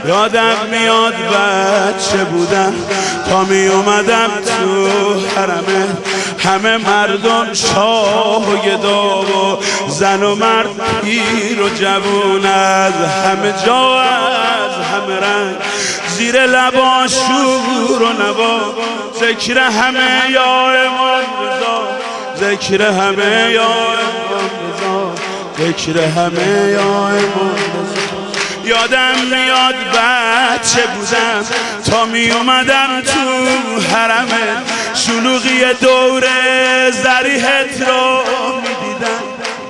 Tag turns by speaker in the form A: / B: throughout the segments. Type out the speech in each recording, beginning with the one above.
A: یادم میاد بچه بودم تا می اومدم تو حرمه، همه مردم شاه و گدا و زن و مرد پیر و جوون، از همه جا از همه رنگ زیر لبا شور و نوا، ذکر همه یا امام رضا، ذکر همه یا امام رضا، ذکر همه یا امام رضا. یادم میاد بچه بودم تا می اومدم تو حرمه، شلوغی دور ضریحت رو میدیدم.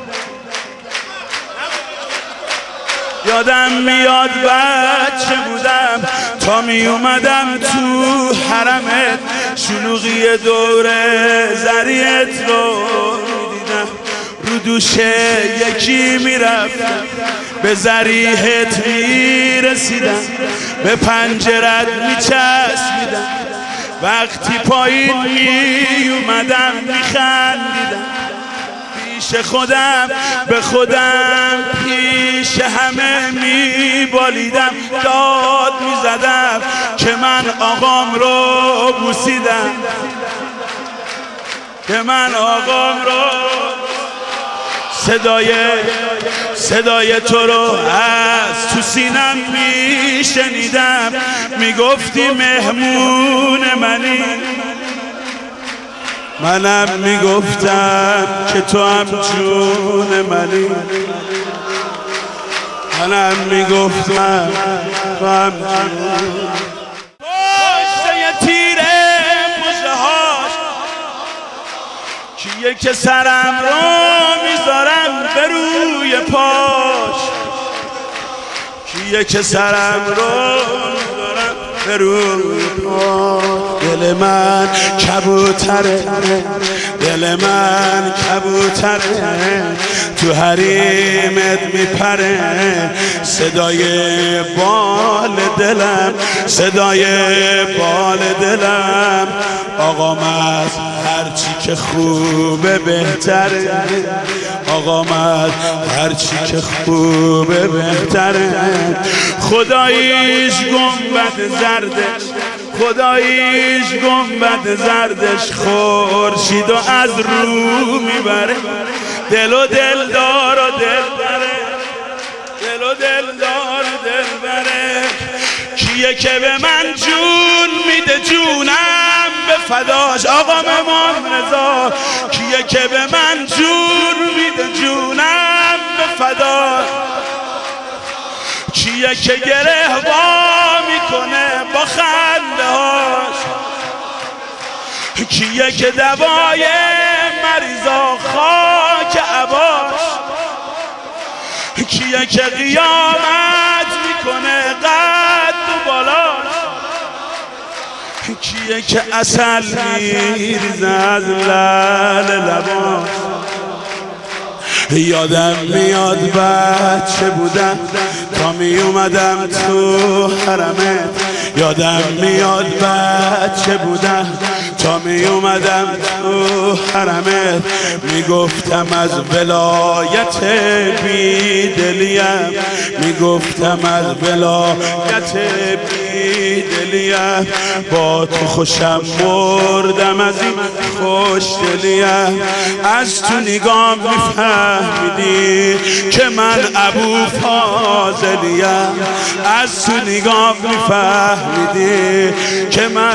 A: یادم میاد بچه بودم تا می اومدم تو حرمت، شلوغی دور ضریحت رو میدیدم. رو دوشه یکی میرفتم به ضریحت میرسیدم، به پنجرت میچسبیدم، وقتی پایین میومدم میخندیدم، پیش خودم به خودم پیش همه میبالیدم، داد میزدم که من آقام رو بوسیدم، که من آقام رو صدای تو رو از تو سینم میشنیدم، میگفتی مهمون منی، منم میگفتم که تو هم جون منی، منم میگفتم تو هم جون. پشت تیره پشت هاش کیه که سرم رو میذارم به روی پاش، کیه که سرم رو میذارم به روی پاش. دل من کبوتره، دل من کبوتره، تو حریمت میپره، صدای بال دلم، صدای بال دلم، آقام از هرچی که خوبه بهتره، آقام از هرچی که خوبه بهتره. خداییش گنبد زردش، خداییش گنبد زردش، خورشید و از رو میبره، دل و دلدار و دل بره، دل و دلدار و دل بره. کیه که به من جون میده جونم به فداش، آقام امام رضا، کیه که به من جون میده جونم به فداش، کیه که گره وا میکنه با خنده هاش، کیه که دوای مریضا خاک عباش، کیه که قیامت میکنه قد و بالاش، کیه که عسل میریزه از لعل لباش. یادم میاد بچه بودم تا می اومدم تو حرمت، یادم میاد بچه بودم تا می اومدم تو حرمت، میگفتم از ولایت بیدلیم، میگفتم از ولایت بیدلیم، با تو خوشم مردم از این خوش دلیم. از تو نگام میفهمیدی که من ابو فاضلیم، از تو نگام میفهمیدی که من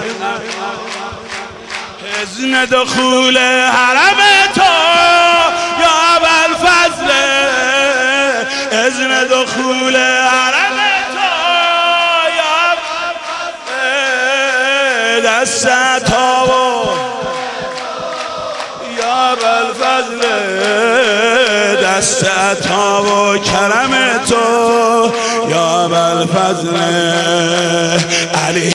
A: اذن دخول حرم تو یا ابوالفضل، اذن دخول حرم تو یا دست تاو یا ابوالفضل، دست عطا و کرم تو یا ابوالفضل علی.